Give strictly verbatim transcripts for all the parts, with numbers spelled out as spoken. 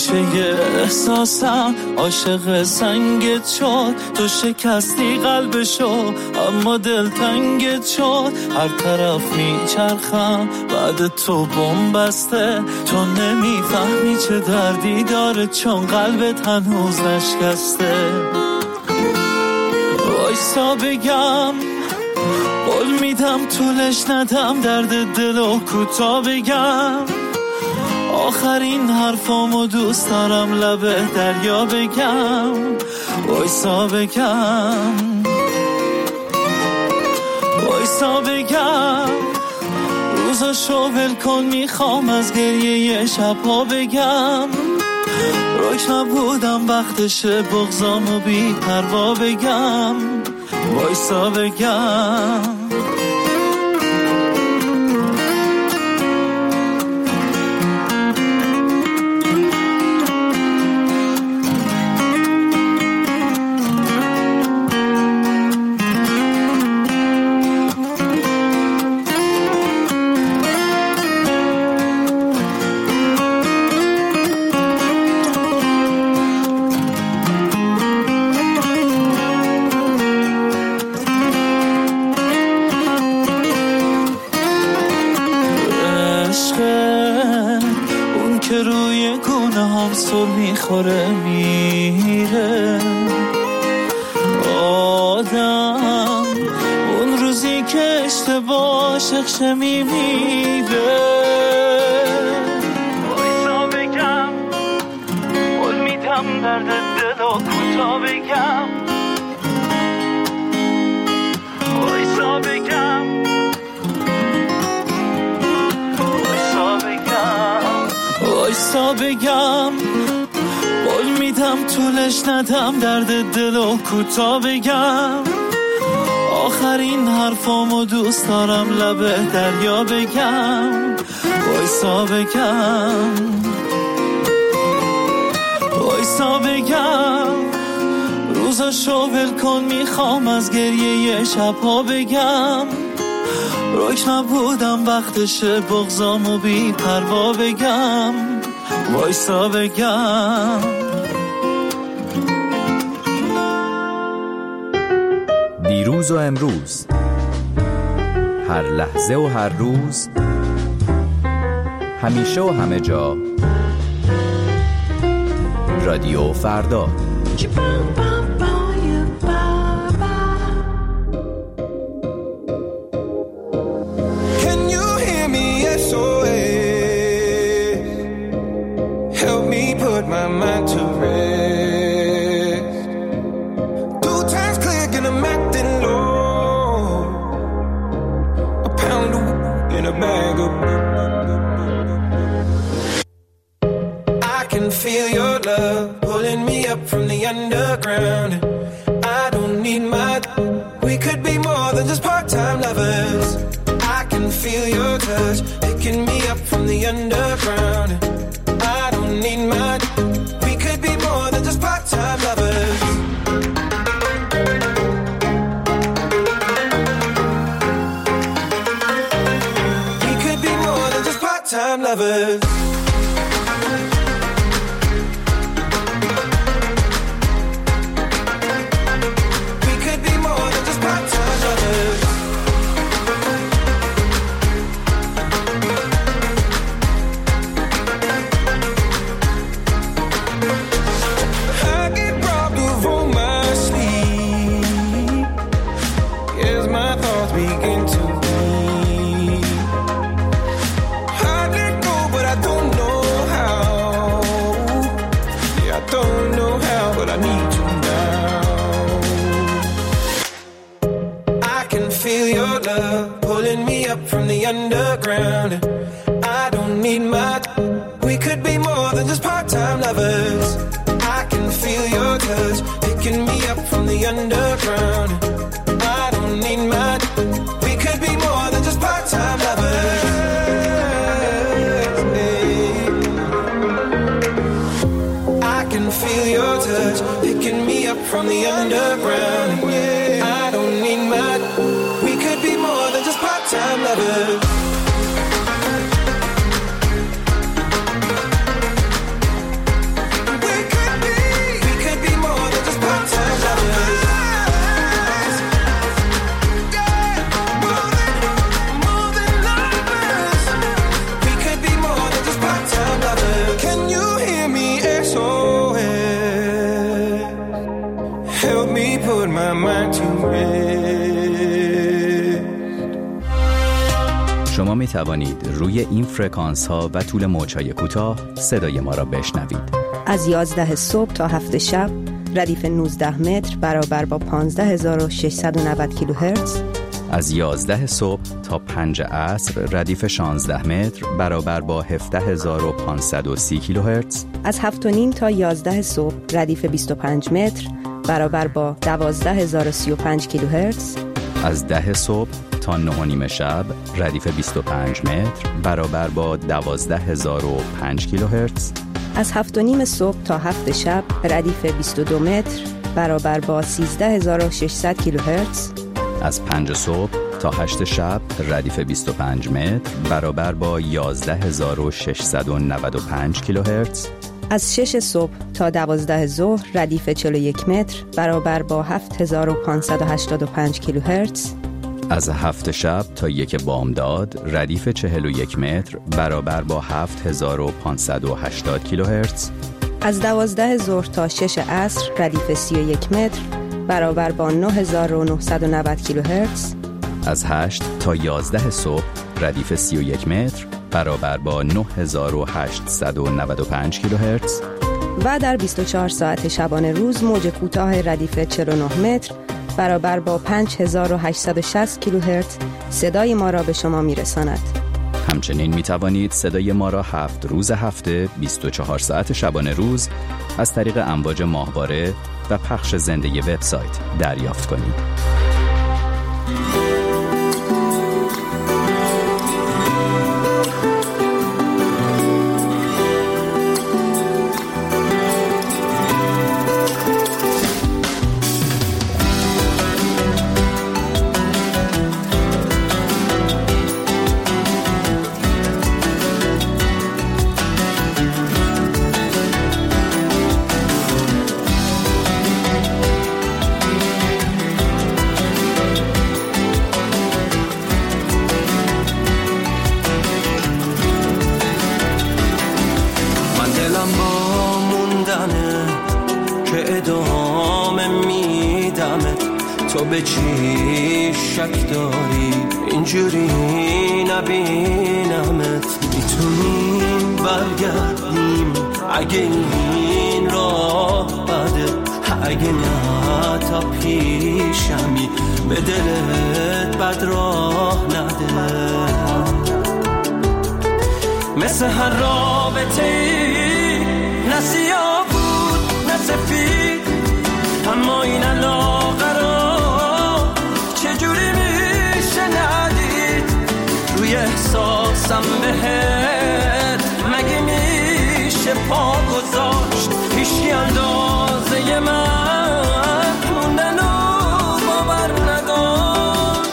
گوشه احساسم عاشق سنگت شد، تو شکستی قلبشو اما دل تنگت شد. هر طرف میچرخم بعد تو بم بسته، تو نمیفهمی چه دردی داره چون قلبت هنوز نشکسته. وایسا بگم قول میدم طولش ندم، درد دلو کوتا بگم. آخرین حرفامو دوست دارم لبه دریا بگم. وایسا بگم وایسا بگم روزاشو ول کن، میخوام از گریه شبها بگم. روک نبودم وقتشه بغضامو بی پروا بگم. وایسا بگم میخوره میره آدم، اون روزی که اشتباه شخشه میمیره. وایسا بگم قول میدم درد دلو کوتا بگم. وایسا بگم وایسا بگم وایسا بگم قول میدم طولش ندم، درد دلو کوتا بگم. آخرین حرفامو دوست دارم لبه دریا بگم. وایسا بگم وایسا بگم روزاشو ول کن، میخوام از گریه شبها بگم. روک نبودم وقتشه بغضامو بی پروا بگم. وایسا بگم دیروز و امروز، هر لحظه و هر روز، همیشه و همه جا، رادیو فردا. Feel your love pulling me up from the underground. I don't need my. We could be more than just part-time lovers. I can feel your touch picking me up from the underground. I don't need my. We could be more than just part-time lovers. We could be more than just part-time lovers. Underground. I don't need much. We could be more than just part-time lovers. I can feel your touch picking me up from the underground. I don't need much. We could be more than just part-time lovers. I can feel your touch picking me up from the underground. I don't need much. We could be more than just part-time lovers. شما می توانید روی این فرکانس ها و طول موج‌های کوتاه صدای ما را بشنوید. از یازده صبح تا هفت شب ردیف نوزده متر برابر با پانزده هزار و ششصد و نود کیلوهرتز. از یازده صبح تا پنج عصر ردیف شانزده متر برابر با هفده هزار و پانصد و سی کیلوهرتز. از هفت و نیم تا یازده صبح ردیف بیست و پنج متر برابر با دوازده هزار و سی و پنج کیلوهرتز. از ده صبح تا نه و نیم شب ردیف بیست و پنج متر برابر با دوازده هزار و پنج کیلوهرتز. از هفت و نیم صبح تا هفت شب ردیف بیست و دو متر برابر با سیزده هزار و ششصد کیلوهرتز. از پنج صبح تا هشت شب ردیف بیست و پنج متر برابر با یازده هزار و ششصد و نود و پنج کیلوهرتز. از شش صبح تا دوازده ظهر ردیف چهل و یک متر برابر با هفت هزار و پانصد و هشتاد و پنج کیلوهرتز. از هفت شب تا یک بامداد ردیف چهل و یک متر برابر با هفت هزار و پانصد و هشتاد کیلوهرتز. از دوازده ظهر تا شش عصر ردیف سی و یک متر برابر با نه هزار و نهصد و نود کیلوهرتز. از هشت تا یازده صبح ردیف سی و یک متر برابر با نه هزار و هشتصد و نود و پنج کیلوهرتز. و در بیست و چهار ساعت شبانه روز موج کوتاه ردیف چهل و نه متر برابر با پنج هزار و هشتصد و شصت کیلوهرتز صدای ما را به شما میرساند. همچنین می توانید صدای ما را هفت روز هفته بیست و چهار ساعت شبانه روز از طریق امواج ماهواره و پخش زنده وبسایت دریافت کنید. تو به چی شک داری اینجوری نبینمت؟ میتونیم برگردیم اگه این راه بده، اگه نه تا پیشمی به دلت بد راه نده. مثل هر رابطه ای نه سیاه بود نه سفید، اما این علاقه را چجوری میشه ندید؟ روی احساسم بهت مگه میشه پا گذاشت؟ هیچی اندازه من موندن و باور نداشت.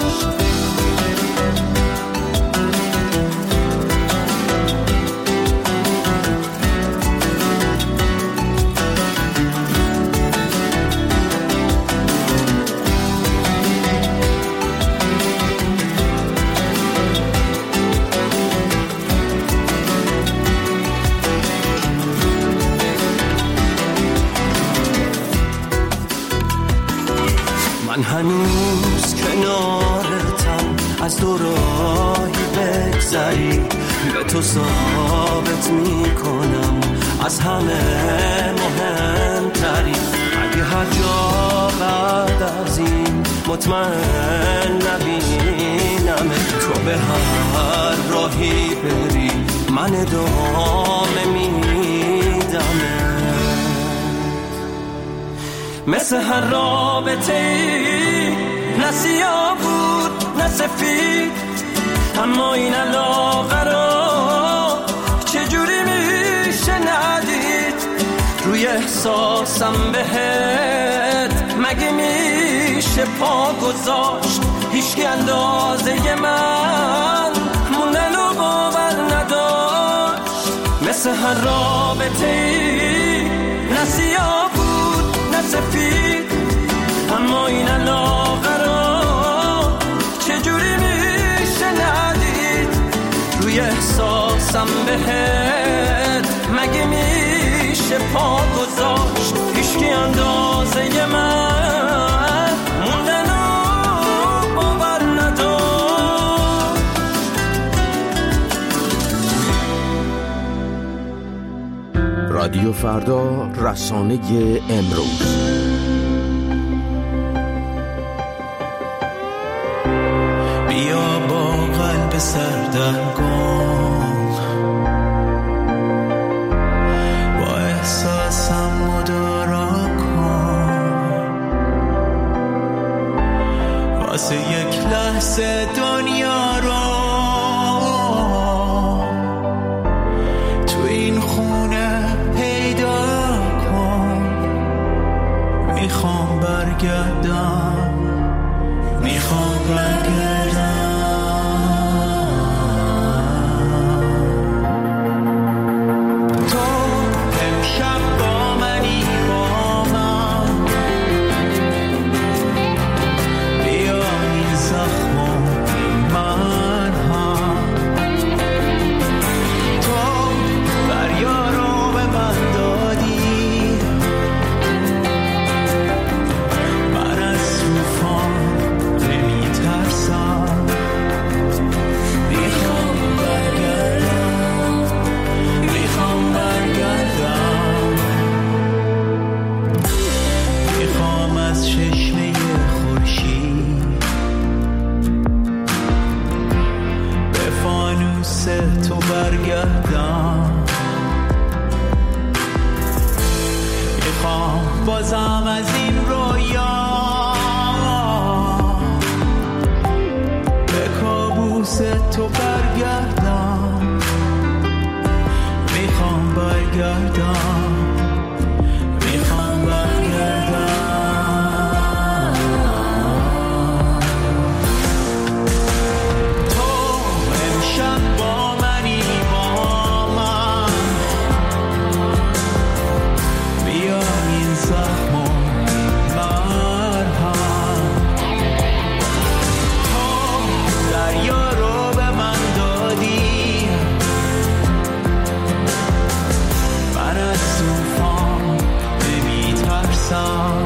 من هنوز کنارتم، از دو راهی بگذری به تو ثابت میکنم از همه مهمتری. اگه هر جا بعد از این مطمئن نبینم، تو به هر راهی بری من ادامه میدم. مثل هر رابطه ای نه سیاه بود نه سفید، اما این علاقه را چجوری میشه ندید؟ روی احساسم بهت مگه میشه پا گذاشت؟ هیچی اندازه من موندن و باور نداشت. مثل هر رابطه ای نه سیاه نه سفید، اما این علاقه را چجوری میشه ندید؟ روی احساسم بهت مگه میشه پا گذاشت؟ هیچکی اندازه من موندن و باور نداشت. رادیو فردا، رسانه امروز. بیا با قلب سردرگم با احساسم مدارا کن، واسه یک لحظه دنیا رو تو این خونه پیدا کن. میخوام برگردم، میخوام برگردم. تو امشب با منی، با من بیا این زخم و من هم. تو دریا رو به من دادی، من از طوفان نمیترسم. میخوام برگردم، میخوام برگردم. میخوام از چشمه خورشید به فانوس تو برگردم. میخوام بازم از این رویا به کابوس تو برگردم. میخوام برگردم، میخوام برگردم. تو امشب با منی، با من بیا این زخم و مرهم. تو دریا رو به من دادی، من از طوفان نمیترسم.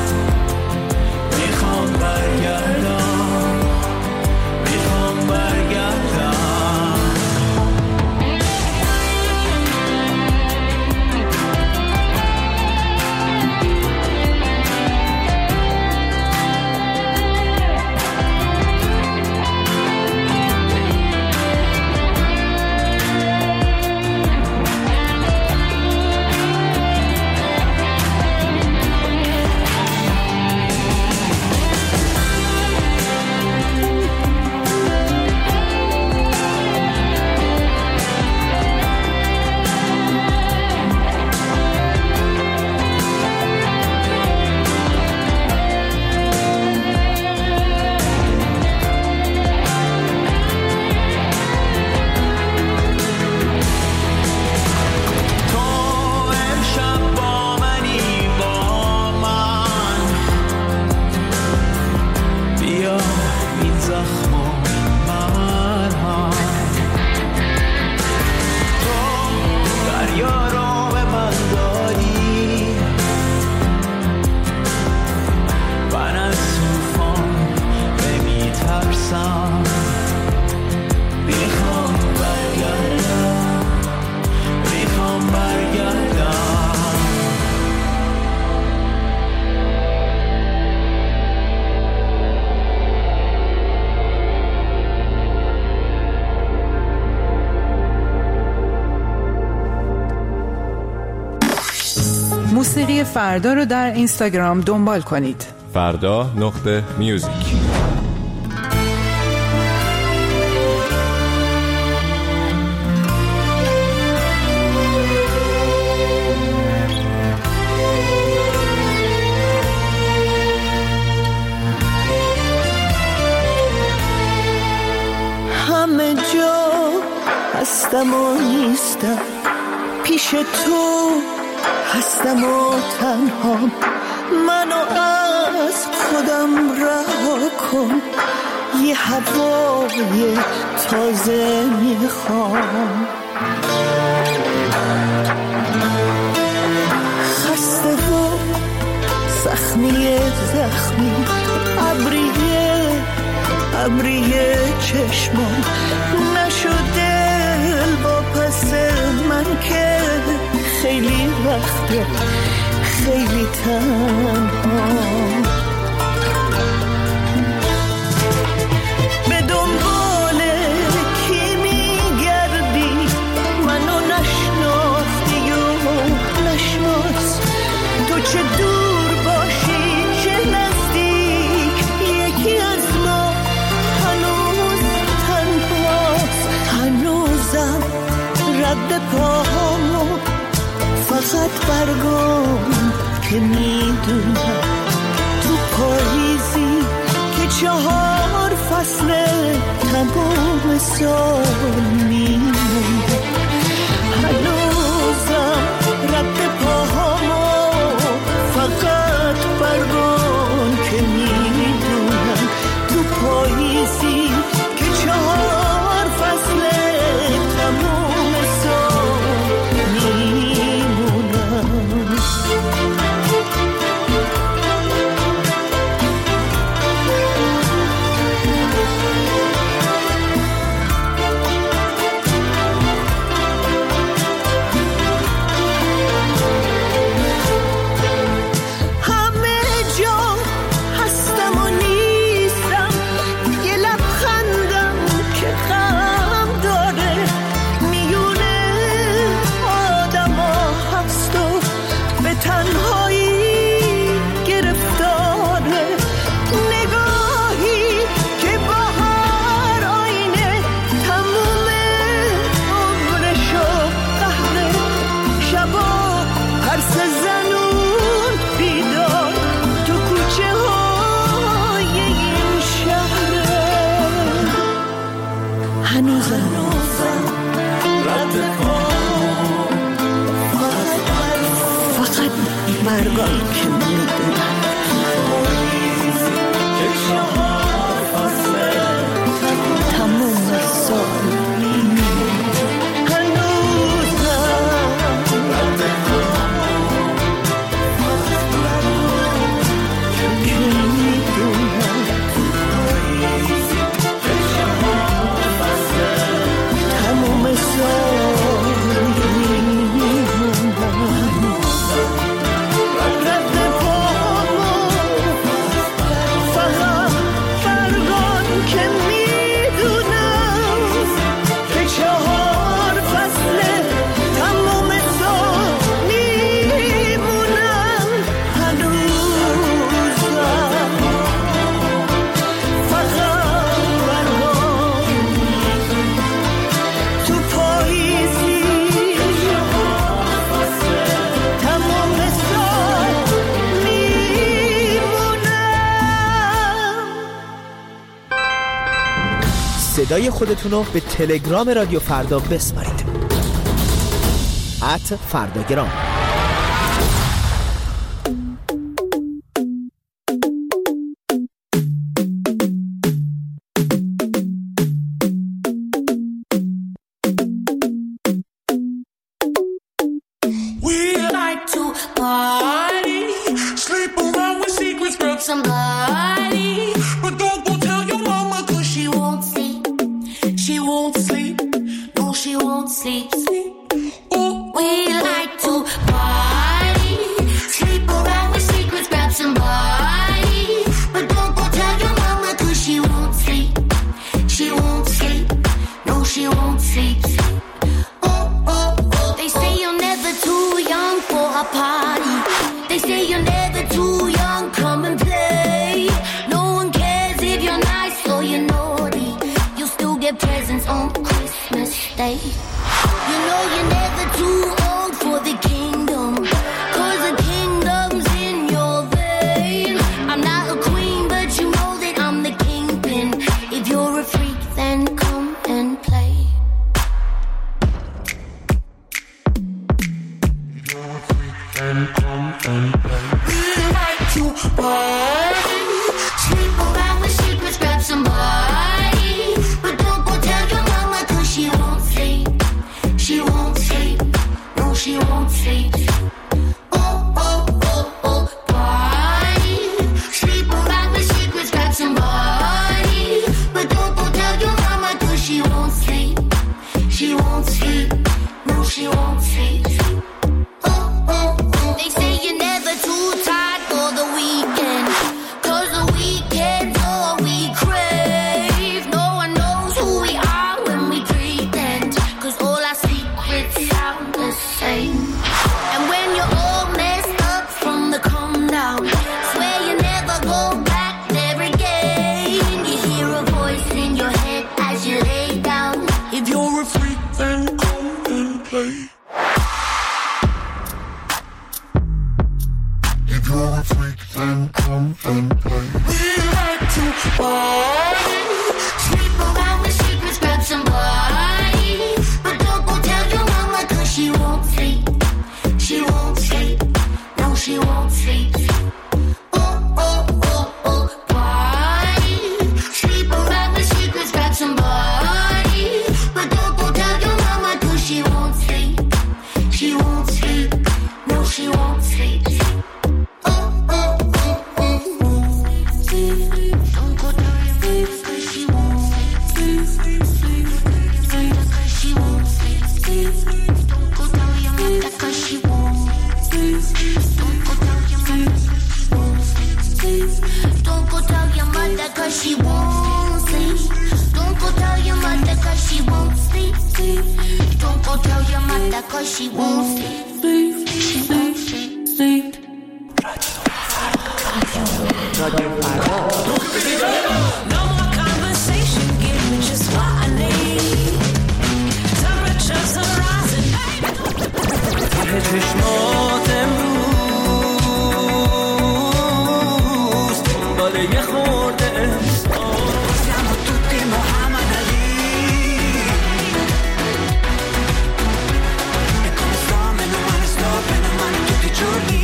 میخوام برگردم، میخوام برگردم. تو امشب با منی، با من بیا این زخم و مرهم. تو دریا رو به من دادی، من از طوفان نمیترسم. میخوام برگردم، میخوام برگردم. موسیقی فردا رو در اینستاگرام دنبال کنید. فردا نقطه میوزیک. همه جا هستم و نیستم، پیش تو هستم و تنها. منو از خودم رها کن، یه هوای تازه میخوام. خسته و زخمی زخمی، ابریه ابریه چشمام نشده با پس من که خیلی خیلی وقته خیلی تنها به دنبال کی میگردی منو نشناختی و نشناس تو چه دور باشی چه نزدیک یکی از ما هنوز تنهاست هنوزم رد پاهامو فقط برگم که میدونم تو پاییزی که چهار فصل تمام سال میمونه هنوزم رد پاهامو فقط برگم که میدونم تو پاییزی که چهار فصل تمام سال میمونم صدای خودتون رو به تلگرام رادیو فردا بسپارید ات فرداگرام. Sleep, but don't go tell your mama 'cause she won't sleep. somebody. But don't go tell your mama, 'cause she won't sleep. She won't sleep. No, she won't sleep. Oh, oh, oh, oh. Don't go tell your mama, 'cause she won't sleep. Cause she won't sleep. Don't go tell your mother, 'cause she won't sleep. Don't go tell your mother, 'cause she won't sleep. Don't go tell your mother, 'cause she won't sleep. Don't go tell your mother, 'cause she won't sleep. Don't go tell your mother, 'cause she won't sleep. Sleep, sleep, sleep. رادیو فردا. No more conversation, give me just what I need. Temperatures are rising. چشمات امروز دنبال یه خورده Siamo tutti Muhammad Ali. E come sto, meno male sto, meno male tutti i giorni.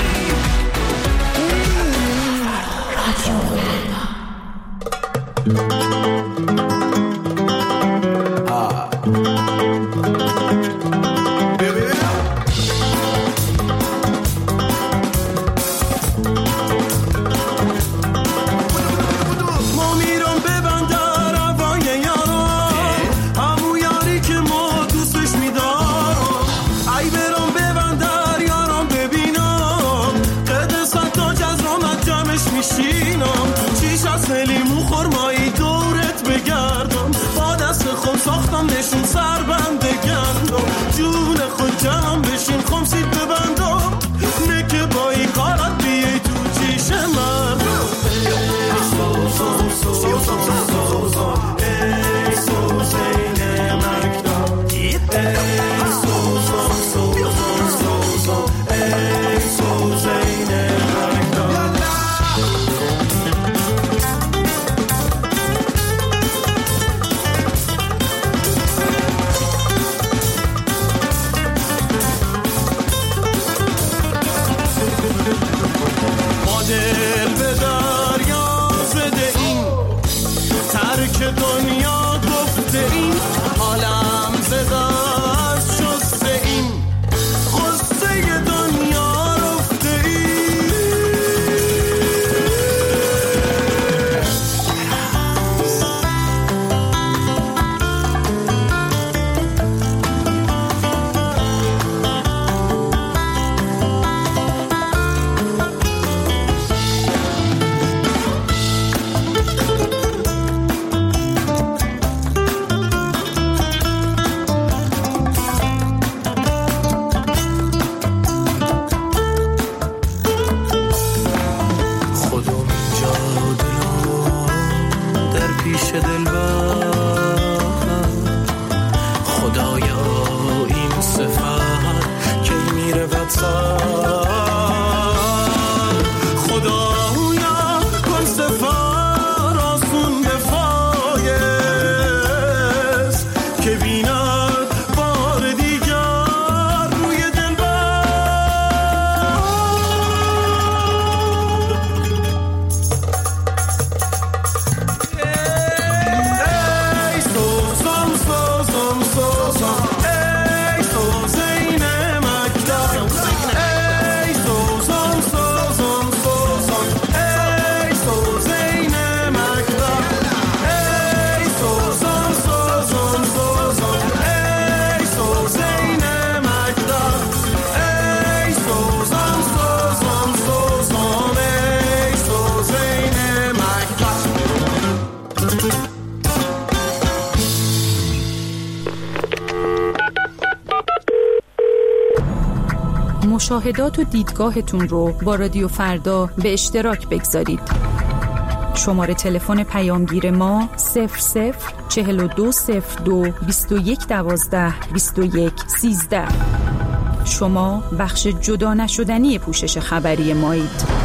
نشون سر بنده گندم جون خود جمع بشین خمسید ببندم نه که با این کارت بیای تو چیش من ای سوزان سوزان سوزان ای سوزین مکتب ای سوزان سوزان سوزان ای سوزین مکتب دل به دریا زده این ترک دنیا گفته این حالم زده از شسته این غصه دنیا رفته مشاهدات و دیدگاهتون رو با رادیو فردا به اشتراک بگذارید. شماره تلفن پیامگیر ما صفر صفر چهل و دو صفر دو بیست و یک دوازده بیست و یک سیزده. شما بخش جدا نشدنی پوشش خبری مایید.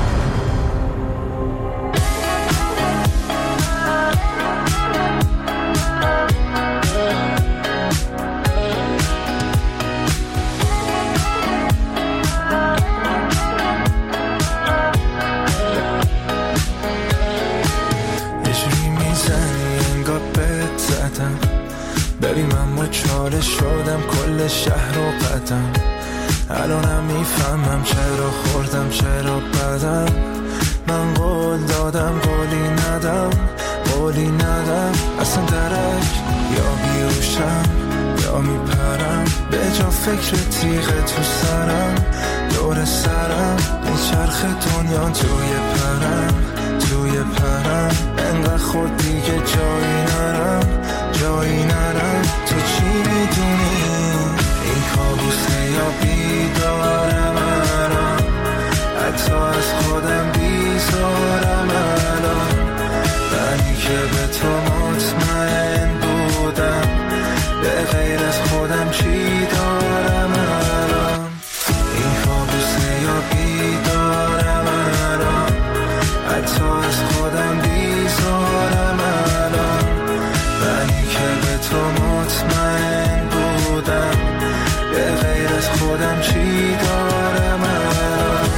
قدم. ببین من مچاله شدم کل شهر و قدم. الانم میفهمم چرا خوردم چرا بدم. من قول دادم قولی ندم قولی ندم. اصلا درک یا بیوشم یا میپرم. به جا فکر تیغ تو سرم دور سرم میچرخ دنیا توی پرم توی پرم. انقدر خود دیگه جایی نرم جایی نرم. تو چی میدونی این کابوسه یا بیدارم الان. حتی از خودم بیزارم الان. منی که به تو مطمئن بودم به غیر از خودم چی دارم الان. این کابوسه یا بیدارم الان. حتی از خودم بیزارم الان. منی که به تو مطمئن بودم به غیر از خودم چی دارم الان.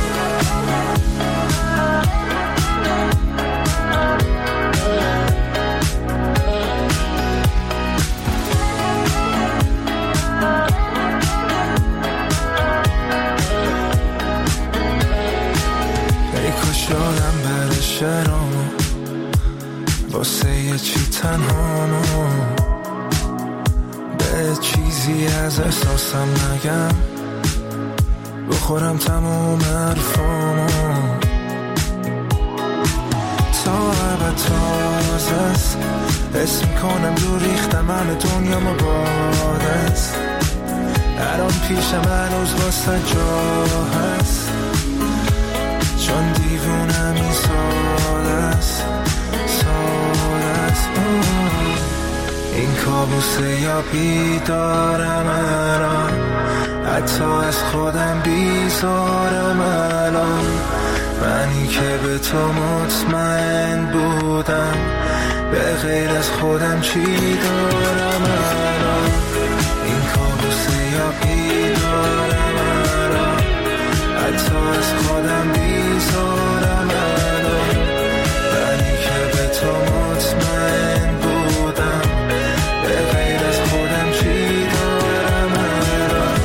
شدم بر شرامو واسه یه چی تنهامو. به چیزی از احساسم نگم بخورم تموم حرفامو. تا عبد تازه است حس میکنم دور ریختم همه دنیا مباد است. الان پیشم هنوز واسه جا هست چون دیوونم این ساده است ساده است. این کابوسه یا بیدارم الان. حتی از خودم بیزارم الان. منی که به تو مطمئن بودم به غیر از خودم چی دارم الان. این کابوسه یا بیدارم الان. حتی از خودم بیزارم الان. منی که به تو مطمئن بودم به غیر از خودم چی دارم الان.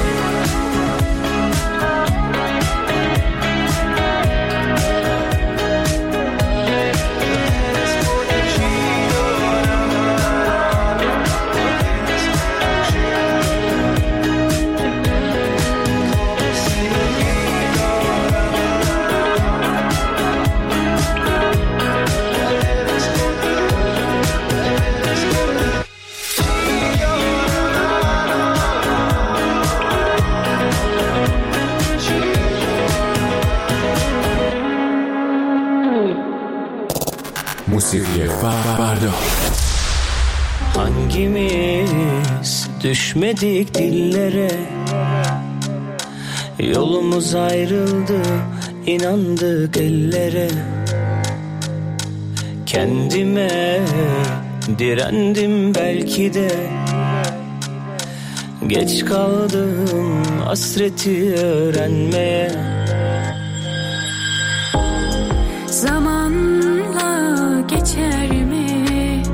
Musiqi Farda. Hangimiz düşmedik dillere, yolumuz ayrıldı, inandık ellere. Kendime direndim belki de, geç kaldım hasreti öğrenmeye. Zamanla geçer mi?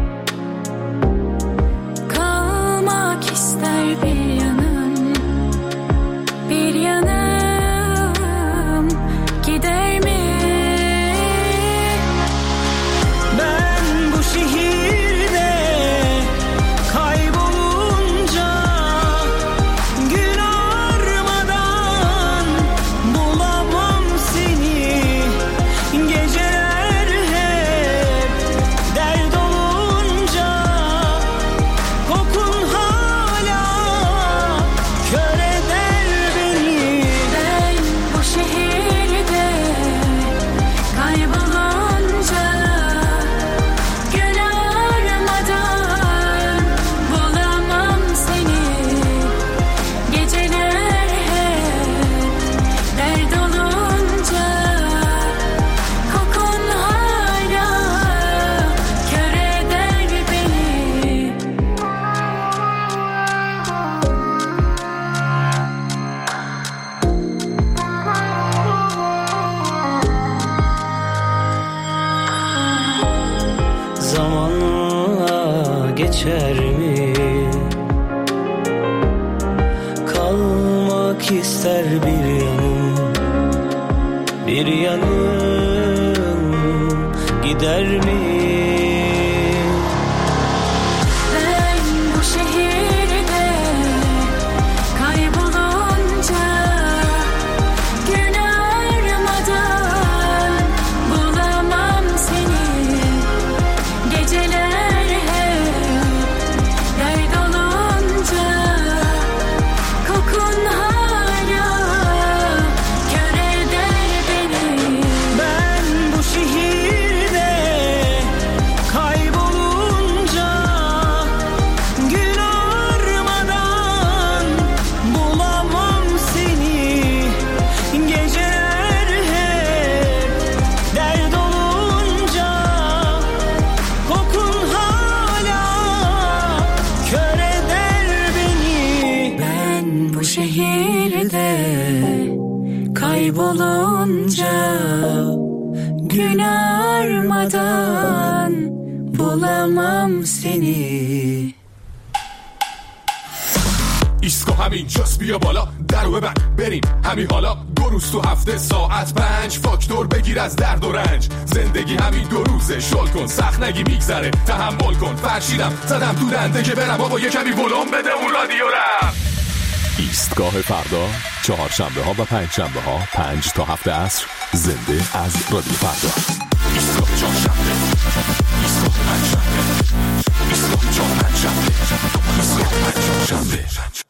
Kalmak ister bir yanım, bir yanım gider mi? Ben bu şehirde kaybolunca gün armadan bulamam seni. Geceler hep geçer mi? Kalmak ister bir yanım, bir yanım gider mi? Ben bu şehirde kaybolunca gün ağarmadan bulamam seni. Geceler hep dert olunca kokun hala kör eder beni. Ben bu şehirde kaybolunca gün ağarmadan bulamam seni. Geceler hep dert olunca kokun hala kör eder beni. Ben bu şehirde kaybolunca gün ağarmadan bulamam seni. ایستگاه همین جاست بیا بالا درو ببند بریم همین حالا دو روز تو هفته ساعت پنج فاکتور بگیر از درد و رنج زندگی همین دو روزه شل کن سخت نگی میگذره تحمل کن فرشیدم زدم تو دنده که برم بابا یه کمی ولوم بده اون رادیو رم. ایستگاه فردا چهارشنبه ها و پنج شنبه ها پنج تا هفت عصر زنده از رادیو فردا. ایستگاه چهارشنبه ایستگاه پنجشنبه ایستگاه چهارشنبه ایستگاه پنجشنبه.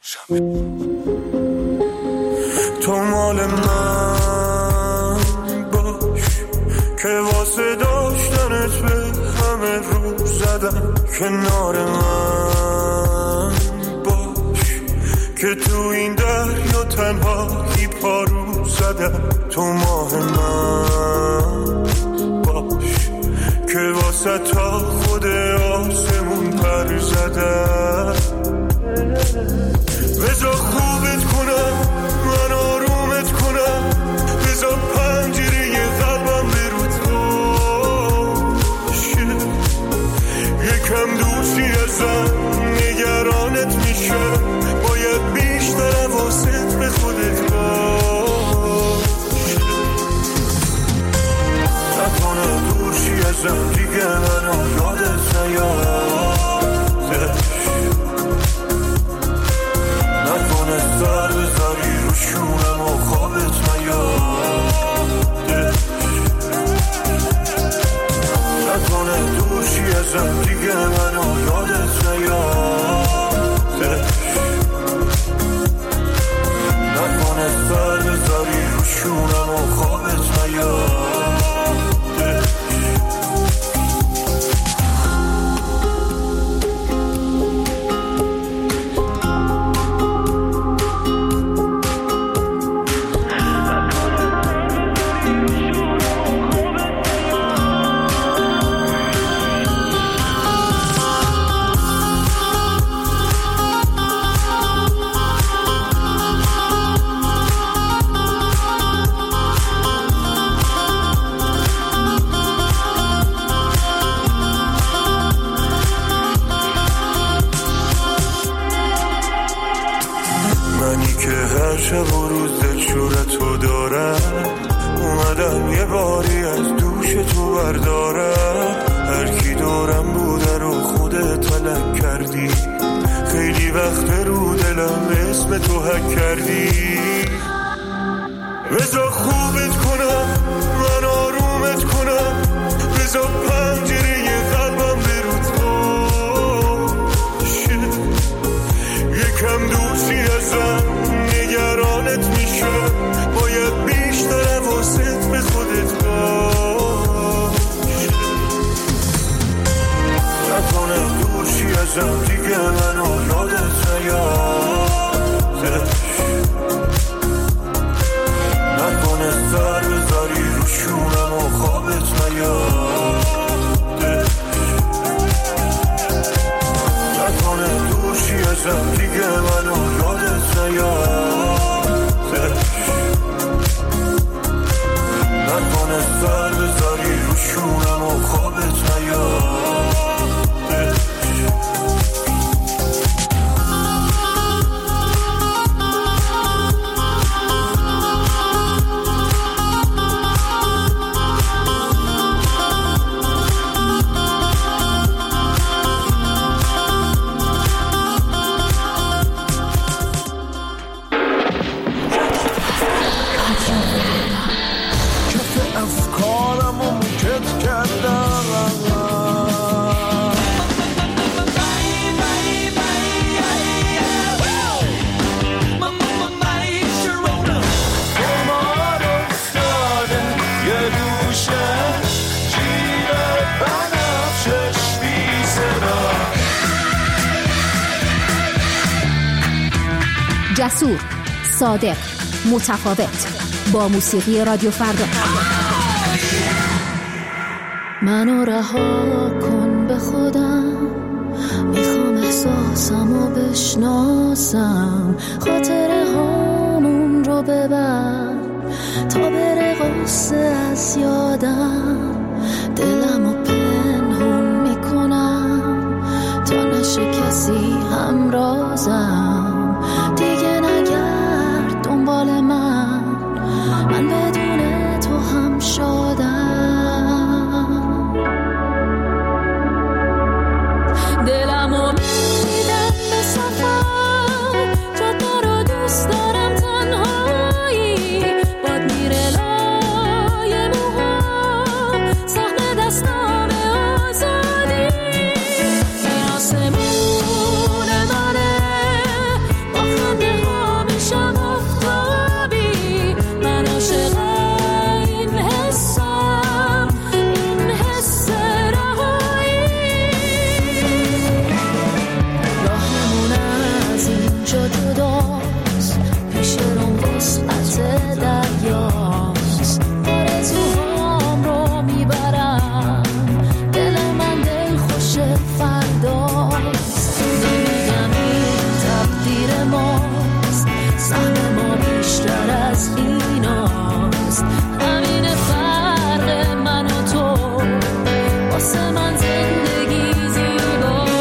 تو مال من باش که واسه داشتنت به همه رو زدم کنار من باش که تو این دریا تنهایی پارو زدم تو ماه من باش که واسه تا خود آسمون پر زدم بذار خوبت کنم من آرومت کنم بذار پنجره قلبم برو باشه یکم دوستی ازم نگرانت میشم باید بیشتر حواست به خودت باشه نکنه دوستی ازم دیگه منو یادت نیاد نکنه سر بذاری رو شونم و خوابت نیاده نکنه دوشی ازم دیگه منو یادت نیاده نکنه سر بذاری رو شونم و خوابت نیاده شب و روز دلشورتو دارم اومدم یه باری از دوش تو بردارم هر کی دورم بوده رو خودت تلک کردی خیلی وقت رو دلم اسم تو حک کردی بذار خوبت کنم من آرومت کنم بذار پنجره قلبم برو باشه یکم دوستی ازم نگرانت میشم باید بیشتر حواست به خودت باشه نکنه دوشی ازم دیگه منو یادت نیاده نکنه سر بذاری رو شونم و خوابت نیاده نکنه دوشی ازم دیگه منو یادت نیاده نکنه سر بذاری رو شونم و خوابت نیاده جسور، صادق، متفاوت. با موسیقی رادیو فردا. منو رها کن به خودم، میخوام احساسمو بشناسم، خاطره هامون رو ببر تا بره قصه از یادم. دلمو پنهون میکنم تا نشه کسی همرازم. دیگه نگرد دنبال من، من بدون تو هم شادم. دلمو میدم به سفر، جاده رو دوست دارم تنهایی. باد میره لای موها، سهم دستام آزادی. این آسمون منه، با خنده ها میشم افتابی. من عاشق این حسم، این حس رهایی. راهمون از اینجا جداست، پیش روم وسعت دریاست. آرزوهام رو میبرم، دل من دل خوش فرداست. نمیگم این تقدیر ماست، سهم ما بیشتر از ایناست. همین فرق من و تو، واسه من زندگی زیباست.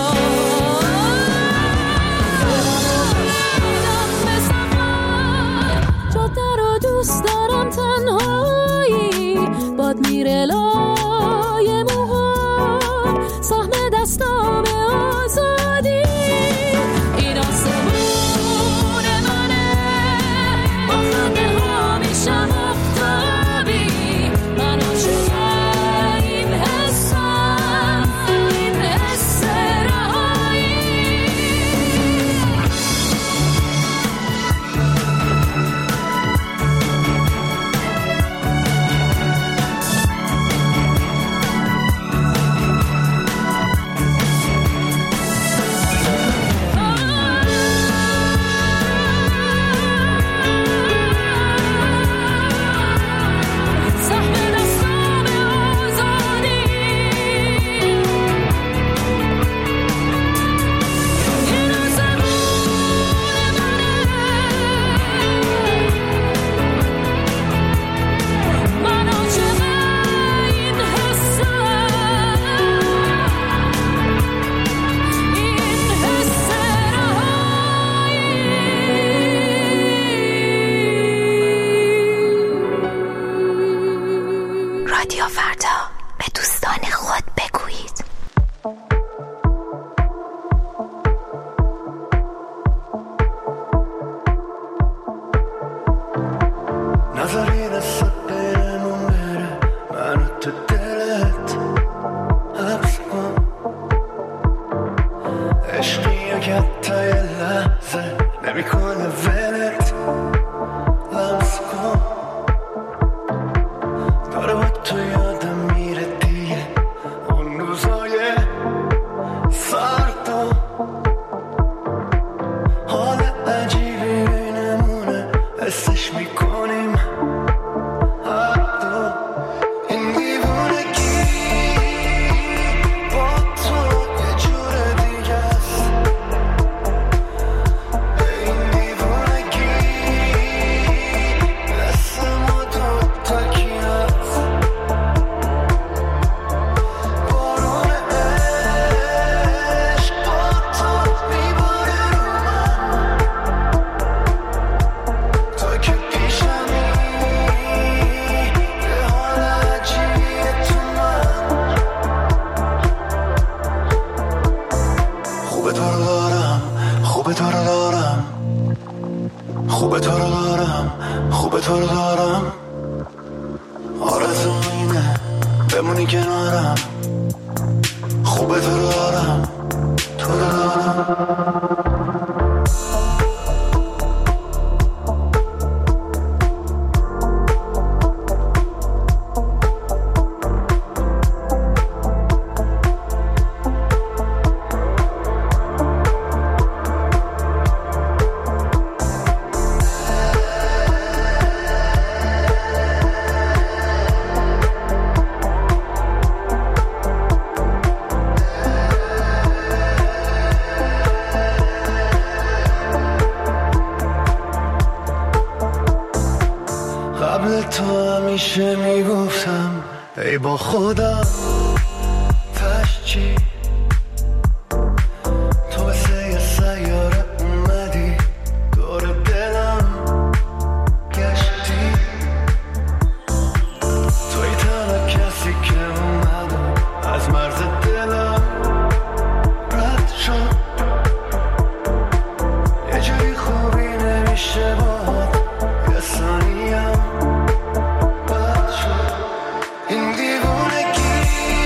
میدم به سفر، جاده رو دوست دارم تنهایی. باد میره لای موها، سهم دستام آزادی. این آسمون منه، با خنده ها میشم افتابی. من عاشق این حسم، این حس رهایی. سهم دستام آزادی. این آسمون منه، من عاشق این حسم، این حس رهایی. رادیو فردا، به دوستان خود بگویید. نذاری دست برمون بره، منو تو دلت حبس کن. عشقی اگه تا یه لحظه نمیکنه ولت، لمس کن. داره با تو یادم میره دیگه اون روزای سردا. حال عجیبی بینمونه، حسش میکنیم هر دو. این دیوونگی با تو یه جور دیگه است. این دیوونگی دست ما دوتا کی هست. بارون عشق با تو میباره رو من، تو که پیشمی یه حال عجیبیه تو من. خوبه تو رو دارم، خوبه تو رو دارم، خوبه تو رو دارم، خوبه تو رو دارم. آرزو اینه بمونی کنارم، خوبه تو رو دارم، تو رو دارم. همیشه میگفتم ای با خودم تش چی تو مثل یه سیاره اومدی دور دلم گشتی توی تنها کسی که اومدم از مرز دلم رد شد یه جایی خوبی نمیشه باید یه ثانیم بد شد این دیوونگی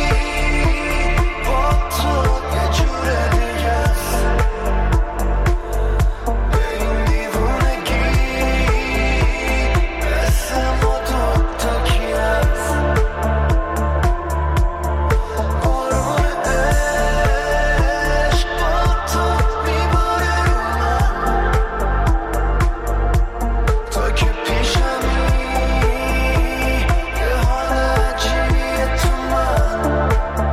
با تو یه جور دیگه است این دیوونگی مثل ما دوتا کی هست بارون عشق با تو میباره رو من تو که پیشمی یه حال عجیبیه تو من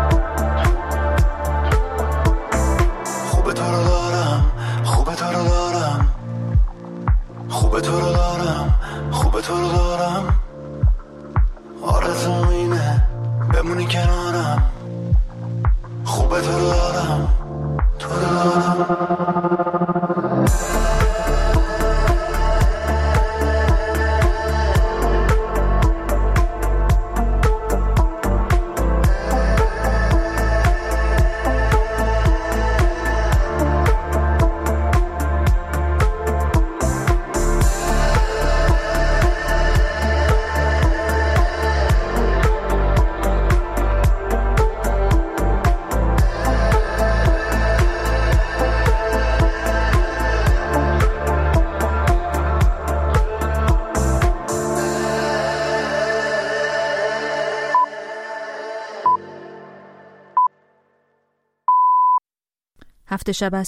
خوبه تو رو دارم خوبه تو رو دارم خوبه تو رو دارم خوبه تو رو دارم آرزوم اینه بمونی کنارم خوبه تو رو دارم تو رو دارم هفت شب از